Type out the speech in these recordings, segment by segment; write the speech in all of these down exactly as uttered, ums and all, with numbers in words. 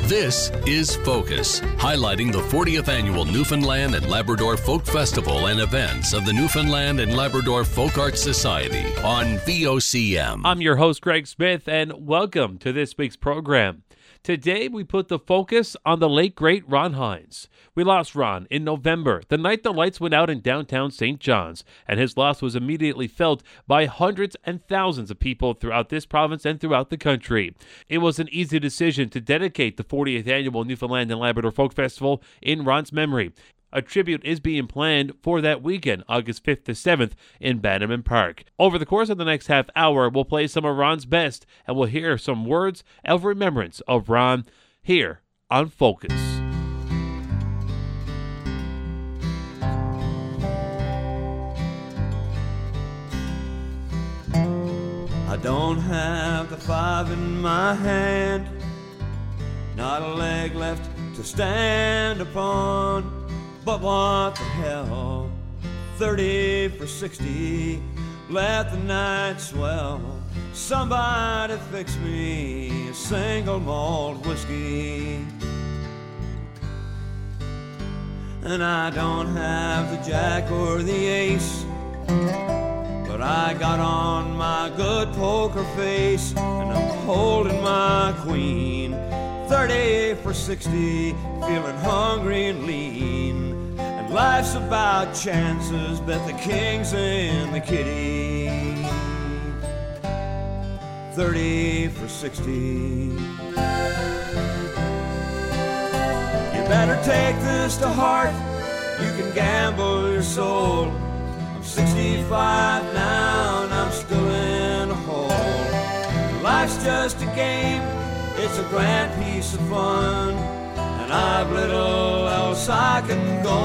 This is Focus, highlighting the fortieth Annual Newfoundland and Labrador Folk Festival and events of the Newfoundland and Labrador Folk Arts Society on V O C M. I'm your host, Greg Smith, and welcome to this week's program. Today, we put the focus on the late, great Ron Hynes. We lost Ron in November, the night the lights went out in downtown Saint John's, and his loss was immediately felt by hundreds and thousands of people throughout this province and throughout the country. It was an easy decision to dedicate the fortieth Annual Newfoundland and Labrador Folk Festival in Ron's memory. A tribute is being planned for that weekend, August fifth to seventh, in Bannerman Park. Over the course of the next half hour, we'll play some of Ron's best, and we'll hear some words of remembrance of Ron here on Focus. I don't have the five in my hand, not a leg left to stand upon. But what the hell, thirty for sixty, let the night swell. Somebody fix me a single malt whiskey. And I don't have the jack or the ace, but I got on my good poker face, and I'm holding my queen. Thirty for sixty, feeling hungry and lean. And life's about chances, bet the king's in the kitty. Thirty for sixty. You better take this to heart, you can gamble your soul. I'm sixty-five now and I'm still in a hole. Life's just a game, it's a grand piece of fun, and I've little else I can go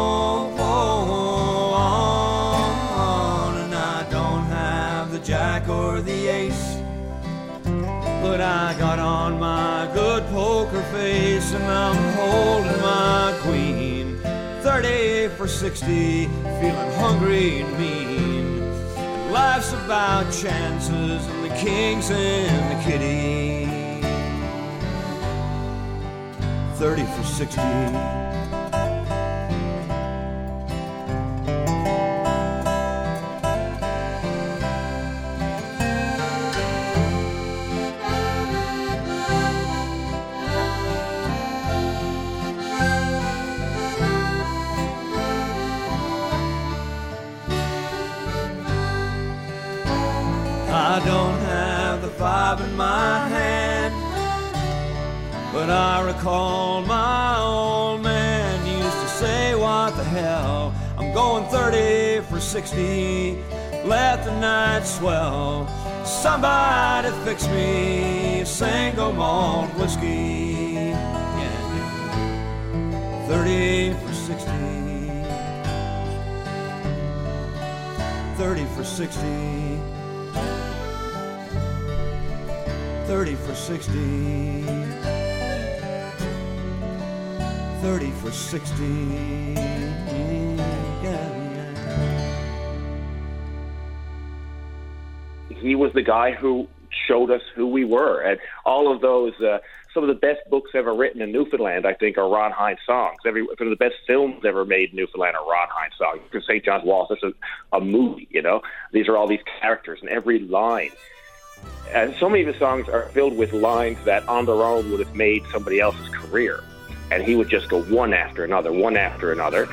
on. And I don't have the jack or the ace, but I got on my good poker face, and I'm holding my queen. Thirty for sixty, feeling hungry and mean. And life's about chances, and the king's in the kitty. Thirty for sixty. I don't have the five in my hand, but I recall my old man used to say, what the hell, I'm going thirty for sixty, let the night swell. Somebody fix me a single malt whiskey. Yeah, yeah. Thirty for sixty. Thirty for sixty. Thirty for sixty. Thirty for sixty. Yeah, yeah. He was the guy who showed us who we were, and all of those, uh, some of the best books ever written in Newfoundland, I think, are Ron Hynes songs. Every some of the best films ever made in Newfoundland are Ron Hynes songs. Saint John's Wall, this is a movie, you know. These are all these characters, and every line. And so many of the songs are filled with lines that on their own would have made somebody else's career. And he would just go one after another, one after another.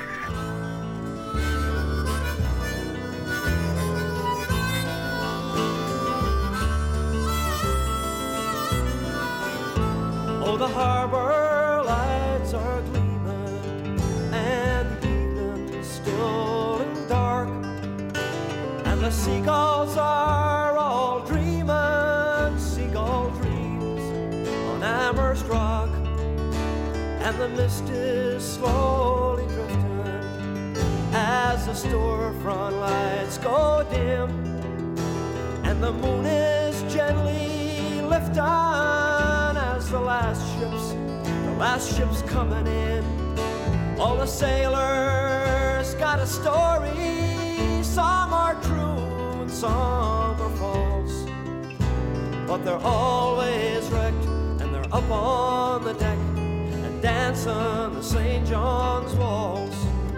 Oh, the harbor lights are gleaming, and the evening is still and dark, and the seagulls are all dreaming seagull dreams on Amherst Rock. And the mist is slowly drifting as the storefront lights go dim, and the moon is gently lifting as the last ships, the last ships coming in. All the sailors got a story, some are true and some are false, but they're always wrecked and they're up on the deck and dance on the Saint John's waltz.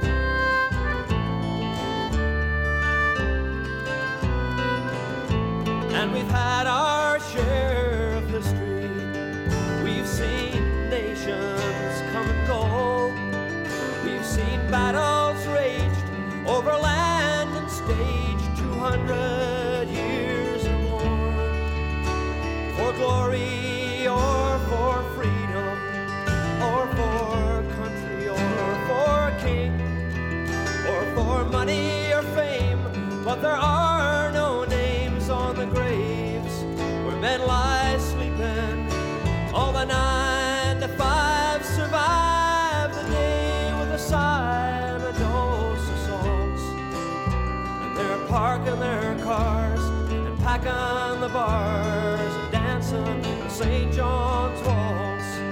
And we've had our share of history. We've seen nations come and go. We've seen battles raged over land and stage, two hundred years or more. For glory or for freedom, or for country or for king, or for money or fame, but there are no names on the graves where men lie sleeping. All the nine to five survive the day with a sigh and a dose of salts. And they're parking their cars and packing the bars and dancing Saint John's waltz.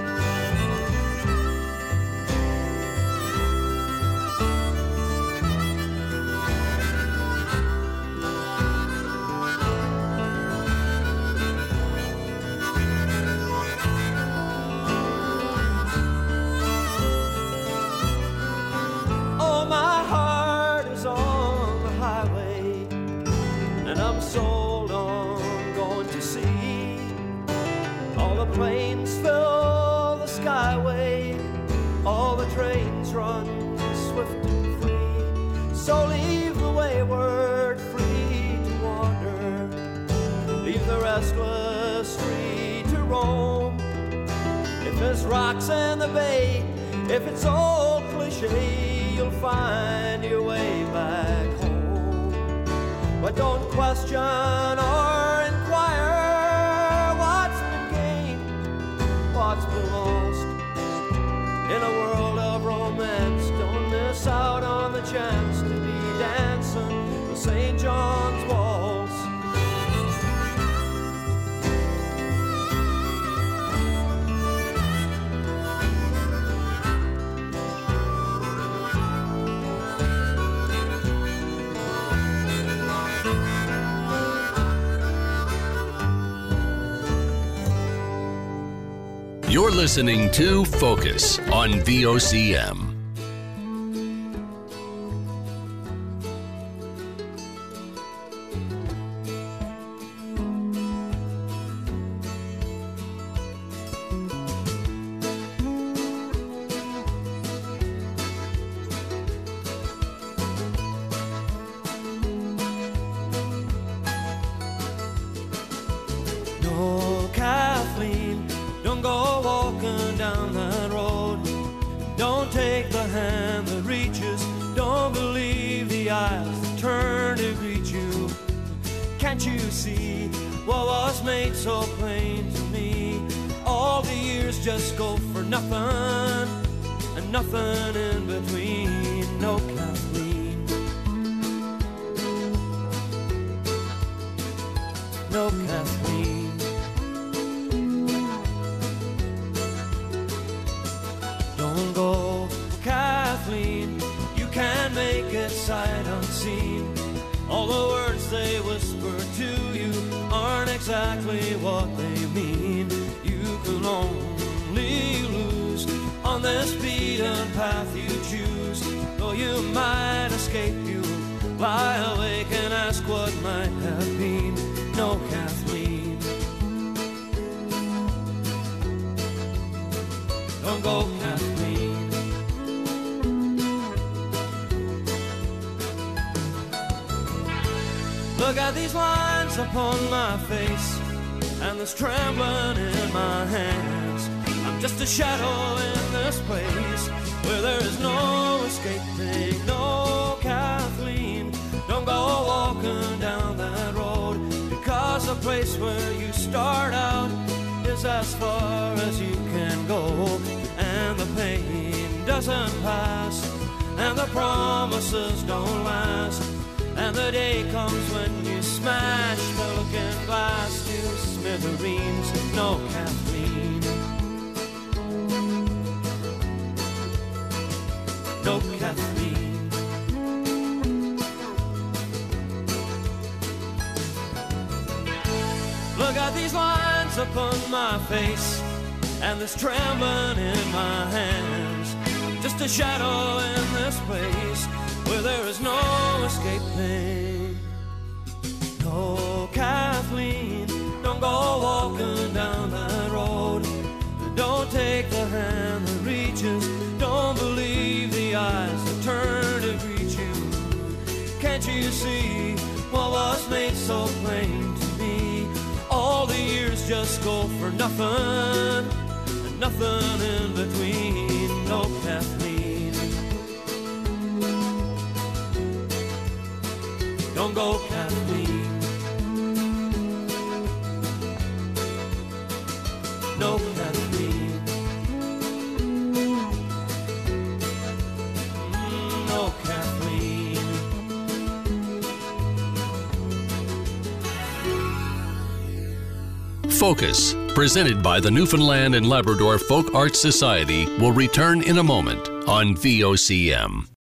Sold on going to sea. All the planes fill the skyway, all the trains run swift and free. So leave the wayward free to wander, leave the restless free to roam. If there's rocks in the bay, if it's old cliche, you'll find your way back home. But don't question or inquire what's been gained, what's been lost. In a world of romance, don't miss out on the chance to be dancing the Saint John's waltz. You're listening to Focus on V O C M. No, Kathleen, don't go walking down that road. Don't take the hand that reaches. Don't believe the eyes that turn to greet you. Can't you see what was made so plain to me? All the years just go for nothing, and nothing in between. No, Kathleen. No, Kathleen. Don't go, Kathleen, you can make it sight unseen. All the words they whisper to you aren't exactly what they mean. You can only lose on this beaten path you choose. Though you might escape, you lie awake and ask what might have been. No, Kathleen. Don't go, Kathleen. Look at these lines upon my face and this trembling in my hands. I'm just a shadow in this place where there is no escaping. No, Kathleen, don't go walking down that road, because the place where you start out is as far as you can go. And the pain doesn't pass, and the promises don't last. And the day comes when you smash the looking glass to smithereens. No, Kathleen. No, Kathleen. Look at these lines upon my face and this trembling in my hands. Just a shadow in this place where there is no escaping. No, Kathleen, don't go walking down that road. Don't take the hand that reaches. Don't believe the eyes that turn to greet you. Can't you see what was made so plain to me? All the years just go for nothing, and nothing in between. No, Kathleen, don't go, Kathleen. No, Kathleen. Mm, no, Kathleen. Focus, presented by the Newfoundland and Labrador Folk Arts Society, will return in a moment on V O C M.